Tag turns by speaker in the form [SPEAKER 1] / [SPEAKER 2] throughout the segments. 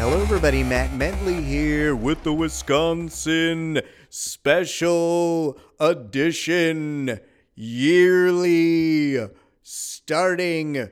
[SPEAKER 1] Hello everybody, Matt Mentley here with the Wisconsin Special Edition yearly starting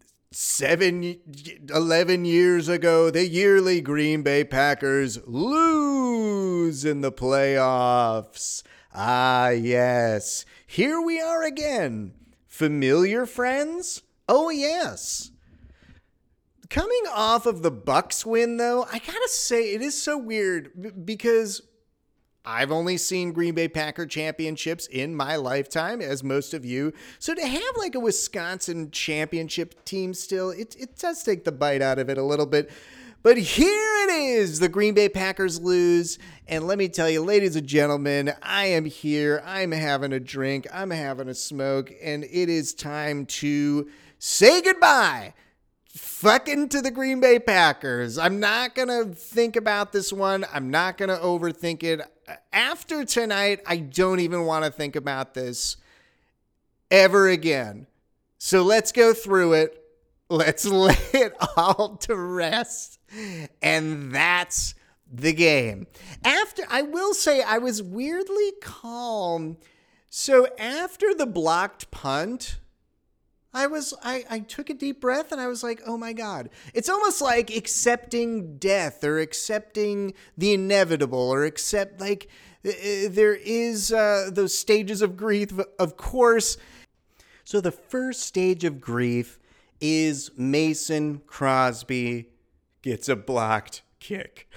[SPEAKER 1] 11 years ago. The yearly Green Bay Packers lose in the playoffs. Ah, yes. Here we are again. Familiar friends? Oh, yes. Coming off of the Bucs win, though, I gotta say, it is so weird because I've only seen Green Bay Packer championships in my lifetime, as most of you. So to have like a Wisconsin championship team still, it does take the bite out of it a little bit. But here it is. The Green Bay Packers lose. And let me tell you, ladies and gentlemen, I am here. I'm having a drink. I'm having a smoke. And it is time to say goodbye fucking to the Green Bay Packers. I'm not going to think about this one. I'm not going to overthink it. After tonight, I don't even want to think about this ever again. So let's go through it. Let's lay it all to rest. And that's the game. I will say I was weirdly calm. So after the blocked punt, I took a deep breath and I was like, oh my God. It's almost like accepting death or accepting the inevitable or accept like there is those stages of grief, of course. So the first stage of grief is Mason Crosby gets a blocked kick.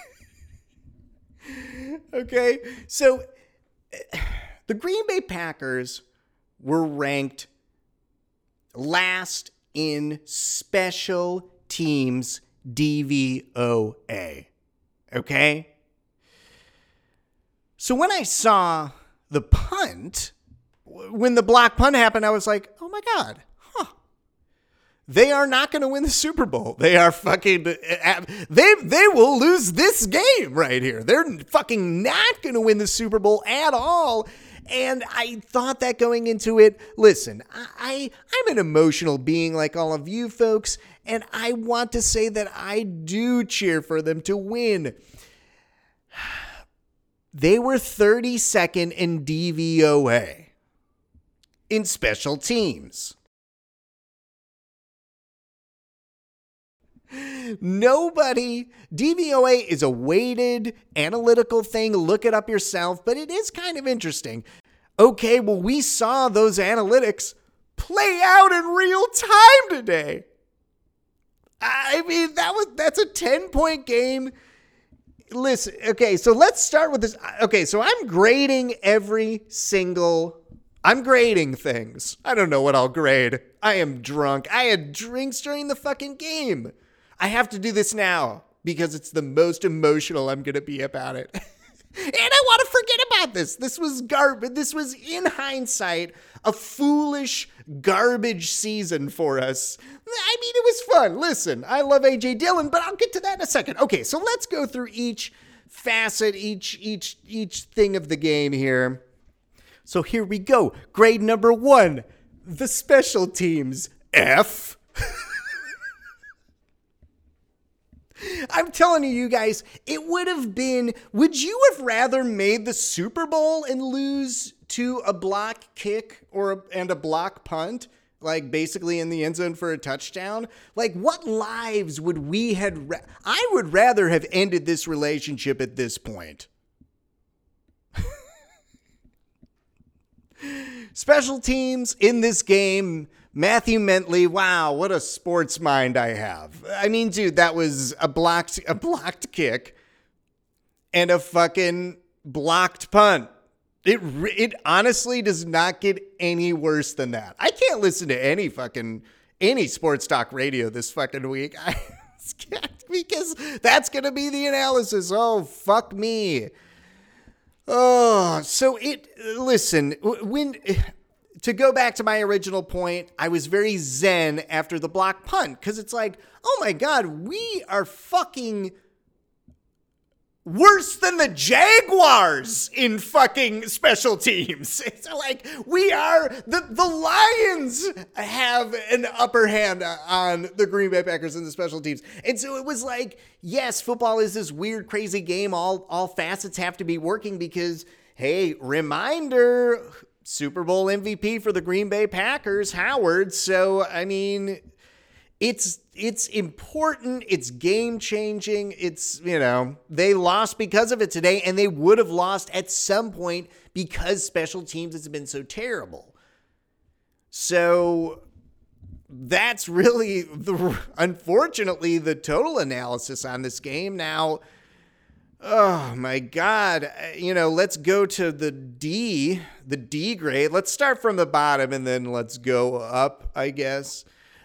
[SPEAKER 1] Okay, so the Green Bay Packers were ranked last in special teams DVOA. Okay? So when I saw the punt, when the block punt happened, I was like, oh my God, they are not going to win the Super Bowl. They are fucking, they will lose this game right here. They're fucking not going to win the Super Bowl at all. And I thought that going into it, listen, I'm an emotional being like all of you folks, and I want to say that I do cheer for them to win. They were 32nd in DVOA in special teams. DVOA is a weighted analytical thing. Look it up yourself, but it is kind of interesting. Okay, well, we saw those analytics play out in real time today. I mean, that's a 10-point game. Listen, okay, so let's start with this. Okay, so I'm grading things. I don't know what I'll grade. I am drunk. I had drinks during the fucking game. I have to do this now because it's the most emotional I'm going to be about it. And I want to forget about this. This was garbage. This was, in hindsight, a foolish garbage season for us. I mean, it was fun. Listen, I love A.J. Dillon, but I'll get to that in a second. Okay, so let's go through each facet, each thing of the game here. So here we go. Grade number 1, the special teams, F. I'm telling you guys, it would you have rather made the Super Bowl and lose to a block kick and a block punt, like basically in the end zone for a touchdown? Like, what lives would we I would rather have ended this relationship at this point. Special teams in this game, Matthew Mentley, wow, what a sports mind I have. I mean, dude, that was a blocked kick and a fucking blocked punt. It honestly does not get any worse than that. I can't listen to any sports talk radio this fucking week. Because that's going to be the analysis. Oh, fuck me. Oh, so listen, to go back to my original point, I was very zen after the block punt because it's like, oh my God, we are fucking worse than the Jaguars in fucking special teams. It's like the Lions have an upper hand on the Green Bay Packers in the special teams. And so it was like, yes, football is this weird, crazy game. All facets have to be working because, hey, reminder, Super Bowl MVP for the Green Bay Packers, Howard. So, I mean, it's important. It's game changing. It's, they lost because of it today, and they would have lost at some point because special teams has been so terrible. So that's really unfortunately the total analysis on this game. Now, oh my God, let's go to the D grade. Let's start from the bottom and then let's go up, I guess.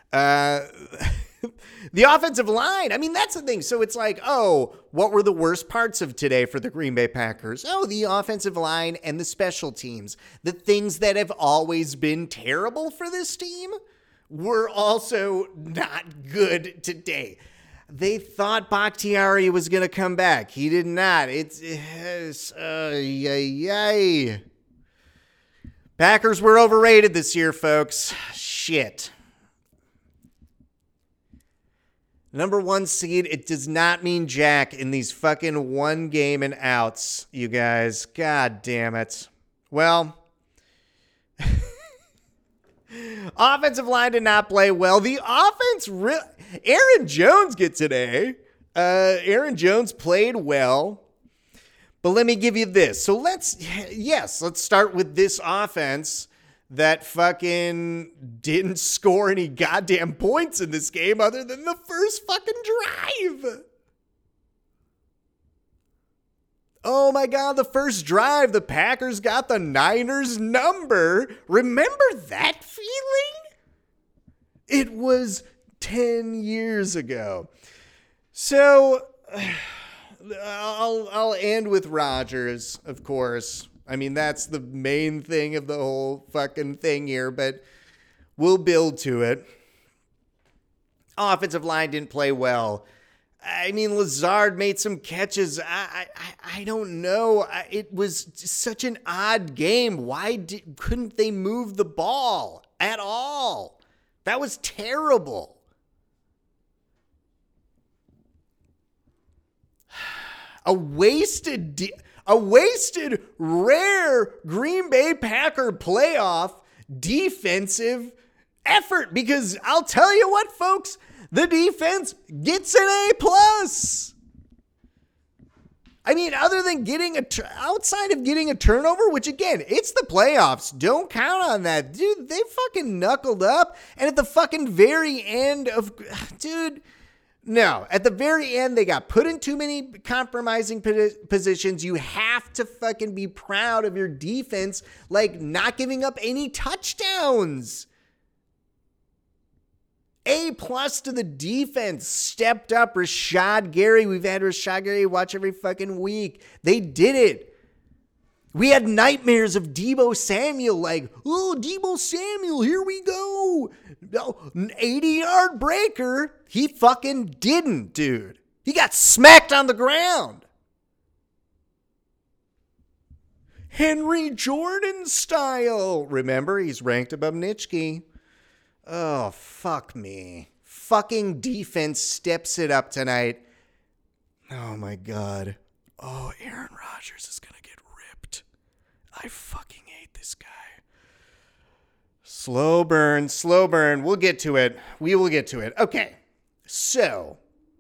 [SPEAKER 1] The offensive line, I mean, that's the thing. So it's like, oh, what were the worst parts of today for the Green Bay Packers? Oh, the offensive line and the special teams. The things that have always been terrible for this team were also not good today. They thought Bakhtiari was going to come back. He did not. Packers were overrated this year, folks. Shit. Number 1 seed, it does not mean jack in these fucking 1 game and outs, you guys. God damn it. Well, offensive line did not play well. The offense, Aaron Jones gets an A. Aaron Jones played well. But let me give you this. So let's start with this offense that fucking didn't score any goddamn points in this game other than the first fucking drive. Oh my God, the first drive, the Packers got the Niners number. Remember that feeling? It was 10 years ago. So I'll end with Rodgers, of course. I mean, that's the main thing of the whole fucking thing here, but we'll build to it. Offensive line didn't play well. I mean, Lazard made some catches. I don't know. It was such an odd game. Why couldn't they move the ball at all? That was terrible. A wasted rare Green Bay Packer playoff defensive effort, because I'll tell you what, folks, the defense gets an A+. I mean, other than outside of getting a turnover, which again, it's the playoffs. Don't count on that. Dude, they fucking knuckled up. And at the fucking very end at the very end, they got put in too many compromising positions. You have to fucking be proud of your defense, like not giving up any touchdowns. A+ to the defense. Stepped up. Rashad Gary. We've had Rashad Gary watch every fucking week. They did it. We had nightmares of Deebo Samuel, like, oh, Deebo Samuel, here we go. 80-yard breaker. He fucking didn't, dude. He got smacked on the ground. Henry Jordan style. Remember, he's ranked above Nitschke. Oh, fuck me. Fucking defense steps it up tonight. Oh, my God. Oh, Aaron Rodgers is going to get ripped. I fucking hate this guy. Slow burn. We'll get to it. We will get to it. Okay. So,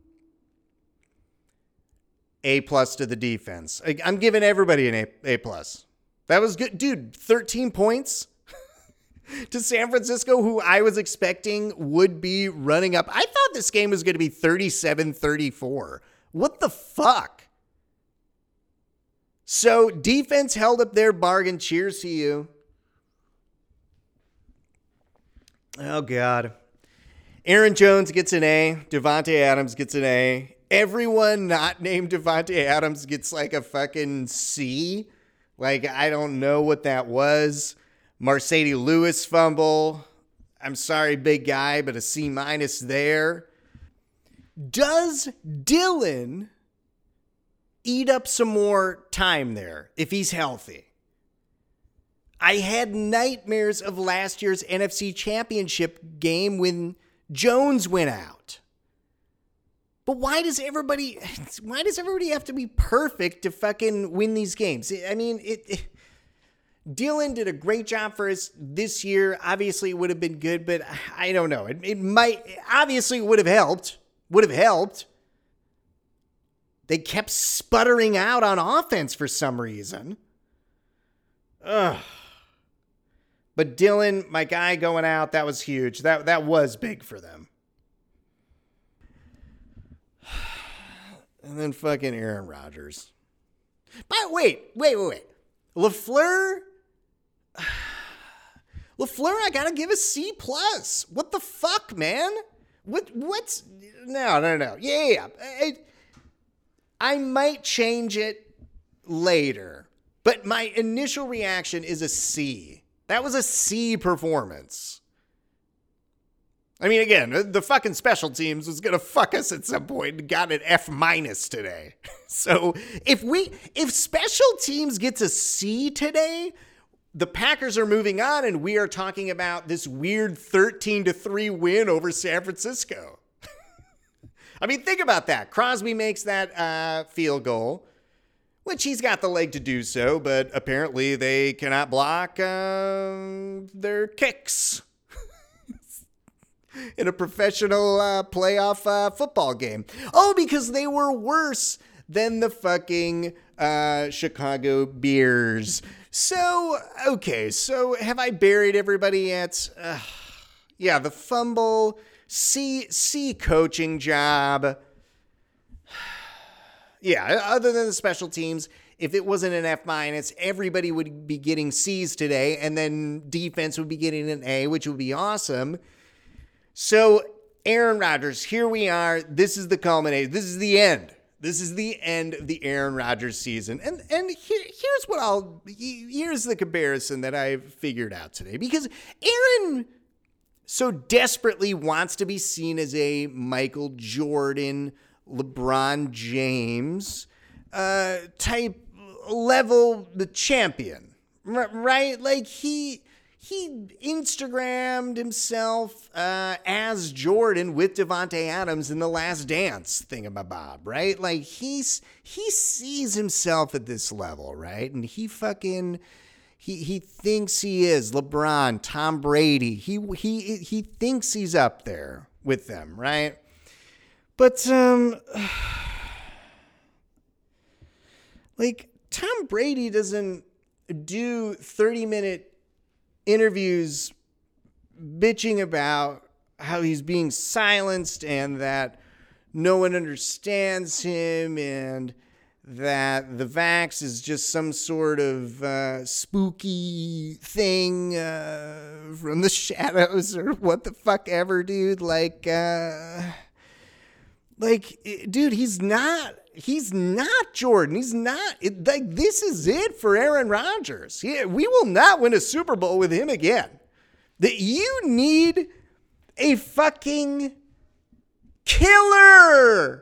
[SPEAKER 1] A+ to the defense. I'm giving everybody an A+. That was good. Dude, 13 points to San Francisco, who I was expecting would be running up. I thought this game was going to be 37-34. What the fuck? So defense held up their bargain. Cheers to you. Oh, God. Aaron Jones gets an A. Davante Adams gets an A. Everyone not named Davante Adams gets like a fucking C. Like, I don't know what that was. Mercedes Lewis fumble. I'm sorry, big guy, but a C- there. Does Dylan eat up some more time there if he's healthy. I had nightmares of last year's NFC Championship game when Jones went out. But why does everybody have to be perfect to fucking win these games? I mean, Dylan did a great job for us this year. Obviously, it would have been good, but I don't know. It might, obviously, it would have helped. They kept sputtering out on offense for some reason. Ugh. But Dylan, my guy going out, that was huge. That was big for them. And then fucking Aaron Rodgers. But wait. LaFleur, I gotta give a C+. What the fuck, man? What's... No. Yeah. I might change it later. But my initial reaction is a C. That was a C performance. I mean, again, the fucking special teams was going to fuck us at some point and got an F- today. So if special teams gets a C today, the Packers are moving on and we are talking about this weird 13-3 win over San Francisco. I mean, think about that. Crosby makes that field goal, which he's got the leg to do so, but apparently they cannot block their kicks in a professional playoff football game. Oh, because they were worse than the fucking Chicago Bears. So, okay, so have I buried everybody yet? Yeah, the fumble, C coaching job. Yeah, other than the special teams, if it wasn't an F-, everybody would be getting C's today, and then defense would be getting an A, which would be awesome. So, Aaron Rodgers, here we are. This is the culmination. This is the end. This is the end of the Aaron Rodgers season. And here's the comparison that I've figured out today. Because Aaron so desperately wants to be seen as a Michael Jordan, LeBron James type level, the champion, right? Like he Instagrammed himself as Jordan with Devontae Adams in The Last Dance thingamabob, right? Like he sees himself at this level, right? And he thinks he is LeBron, Tom Brady. He thinks he's up there with them, right? But like Tom Brady doesn't do 30-minute interviews bitching about how he's being silenced and that no one understands him and that the vax is just some sort of spooky thing from the shadows or what the fuck ever, dude. Like, dude, he's not Jordan. He's not. This is it for Aaron Rodgers. We will not win a Super Bowl with him again. That you need a fucking killer.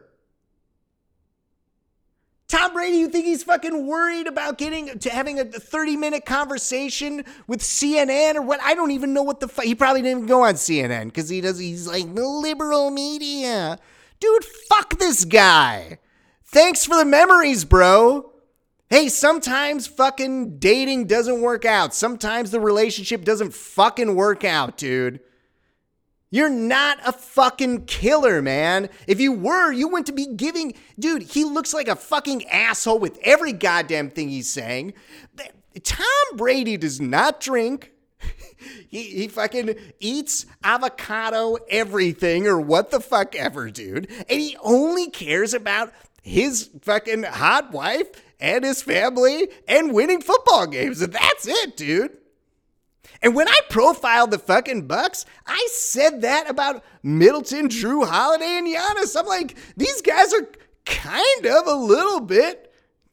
[SPEAKER 1] Tom Brady, you think he's fucking worried about having a 30-minute conversation with CNN or what? I don't even know what the fuck. He probably didn't even go on CNN because he's like the liberal media. Dude, fuck this guy. Thanks for the memories, bro. Hey, sometimes fucking dating doesn't work out. Sometimes the relationship doesn't fucking work out, dude. You're not a fucking killer, man. If you were, you wouldn't be giving... Dude, he looks like a fucking asshole with every goddamn thing he's saying. Tom Brady does not drink. He fucking eats avocado everything or what the fuck ever, dude. And he only cares about his fucking hot wife and his family and winning football games. And that's it, dude. And when I profiled the fucking Bucks, I said that about Middleton, Drew Holiday, and Giannis. I'm like, these guys are kind of a little bit...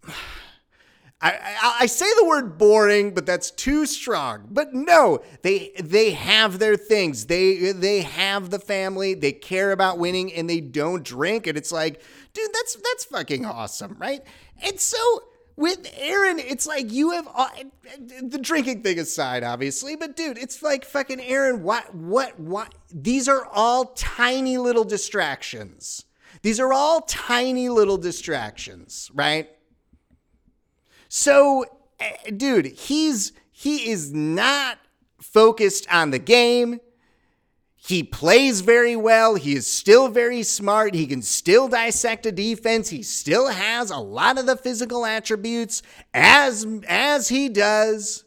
[SPEAKER 1] I say the word boring, but that's too strong. But no, they have their things. They have the family. They care about winning, and they don't drink. And it's like, Dude, that's fucking awesome, right? And so with Aaron, it's like you have the drinking thing aside, obviously, but dude, it's like fucking Aaron. What? These are all tiny little distractions. These are all tiny little distractions, right? So, dude, he is not focused on the game. He plays very well. He is still very smart. He can still dissect a defense. He still has a lot of the physical attributes as he does.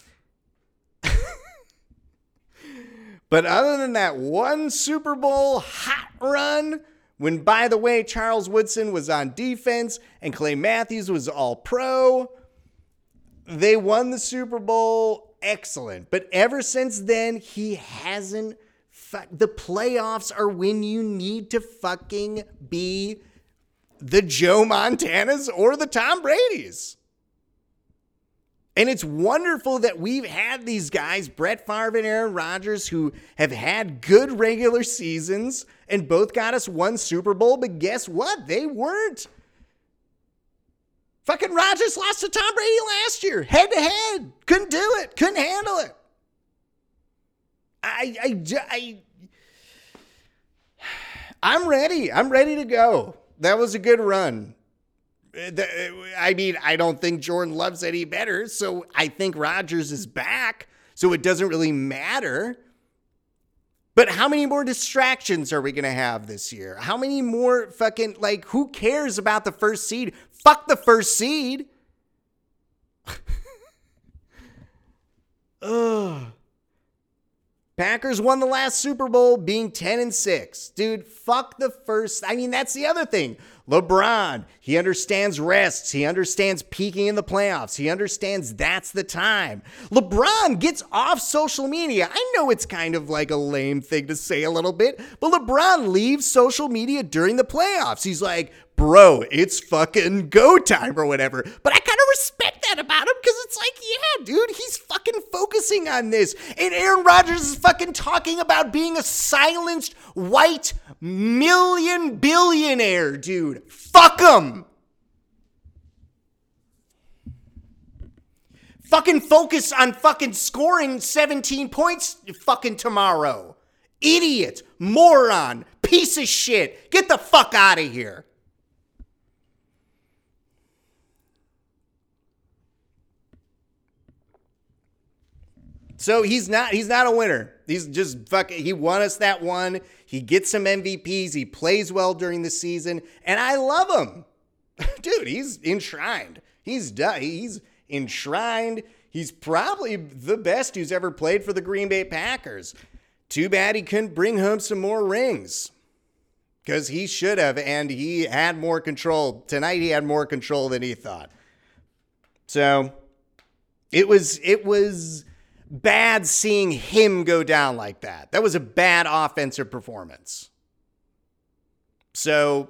[SPEAKER 1] But other than that one Super Bowl hot run, when, by the way, Charles Woodson was on defense and Clay Matthews was all pro, they won the Super Bowl. Excellent. But ever since then, he hasn't. The playoffs are when you need to fucking be the Joe Montanas or the Tom Bradys. And it's wonderful that we've had these guys, Brett Favre and Aaron Rodgers, who have had good regular seasons and both got us one Super Bowl. But guess what? They weren't. Fucking Rodgers lost to Tom Brady last year, head to head. Couldn't do it. Couldn't handle it. I'm ready. I'm ready to go. That was a good run. I mean, I don't think Jordan Love's any better, so I think Rodgers is back, so it doesn't really matter. But how many more distractions are we going to have this year? How many more fucking, like, who cares about the first seed? Fuck the first seed. Ugh. Packers won the last Super Bowl being 10-6. Dude, fuck the first. I mean, that's the other thing. LeBron, he understands rests. He understands peaking in the playoffs. He understands that's the time. LeBron gets off social media. I know it's kind of like a lame thing to say a little bit, but LeBron leaves social media during the playoffs. He's like, bro, it's fucking go time or whatever. But I kind of respect that about him because it's like, yeah, dude, he's fucking focusing on this. And Aaron Rodgers is fucking talking about being a silenced white million billionaire, dude. Fuck him. Fucking focus on fucking scoring 17 points fucking tomorrow. Idiot, moron, piece of shit. Get the fuck out of here. So he's not a winner. He's just fucking, he won us that one. He gets some MVPs. He plays well during the season. And I love him. Dude, he's enshrined. He's done. He's enshrined. He's probably the best who's ever played for the Green Bay Packers. Too bad he couldn't bring home some more rings. Because he should have, and he had more control. Tonight he had more control than he thought. So it was bad seeing him go down like that. That was a bad offensive performance. So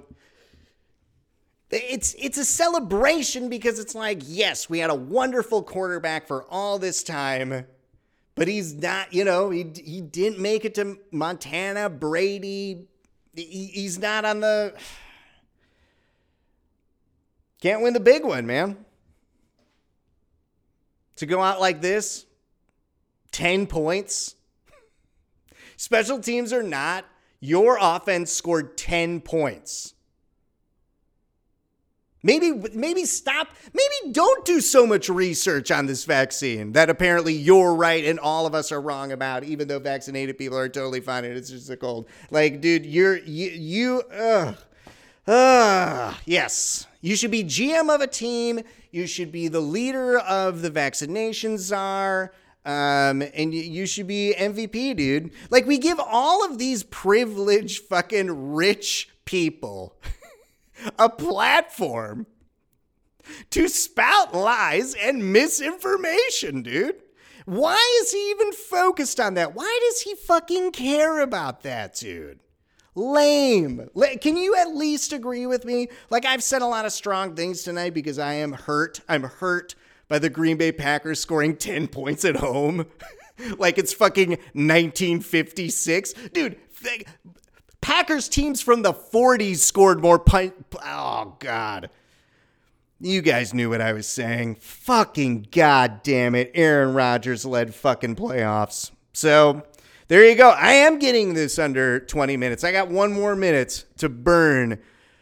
[SPEAKER 1] it's a celebration because it's like, yes, we had a wonderful quarterback for all this time, but he's not, he didn't make it to Montana, Brady. He's not on the, can't win the big one, man. To go out like this, 10 points. Special teams or not, your offense scored 10 points. Maybe stop. Maybe don't do so much research on this vaccine that apparently you're right and all of us are wrong about, even though vaccinated people are totally fine and it's just a cold. Like, dude, yes. You should be GM of a team. You should be the leader of the vaccination czar. And you should be MVP, dude. Like, we give all of these privileged fucking rich people a platform to spout lies and misinformation, dude. Why is he even focused on that? Why does he fucking care about that, dude? Lame. Can you at least agree with me? Like, I've said a lot of strong things tonight because I am hurt. I'm hurt by the Green Bay Packers scoring 10 points at home. Like it's fucking 1956. Dude, Packers teams from the 40s scored more points. Oh, God. You guys knew what I was saying. Fucking goddamn it. Aaron Rodgers led fucking playoffs. So there you go. I am getting this under 20 minutes. I got 1 more minute to burn.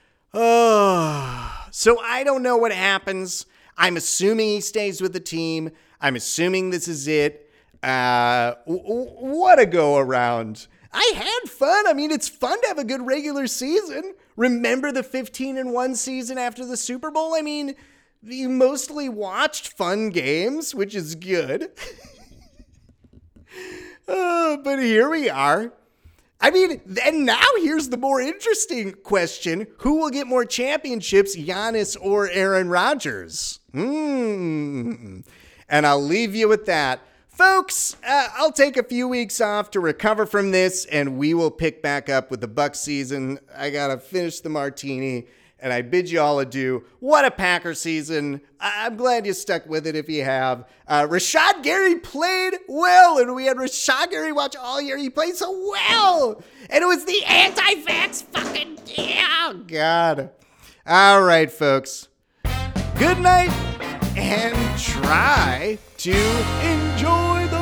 [SPEAKER 1] Oh, so I don't know what happens. I'm assuming he stays with the team. I'm assuming this is it. What a go around. I had fun. I mean, it's fun to have a good regular season. Remember the 15-1 season after the Super Bowl? I mean, you mostly watched fun games, which is good. But here we are. I mean, and now here's the more interesting question. Who will get more championships, Giannis or Aaron Rodgers? And I'll leave you with that. Folks, I'll take a few weeks off to recover from this, and we will pick back up with the Bucs season. I got to finish the martini, and I bid you all adieu. What a Packer season. I'm glad you stuck with it if you have. Rashaad Gary played well, and we had Rashaad Gary watch all year. He played so well, and it was the anti-vax fucking... Oh, God. All right, folks. Good night, and try to enjoy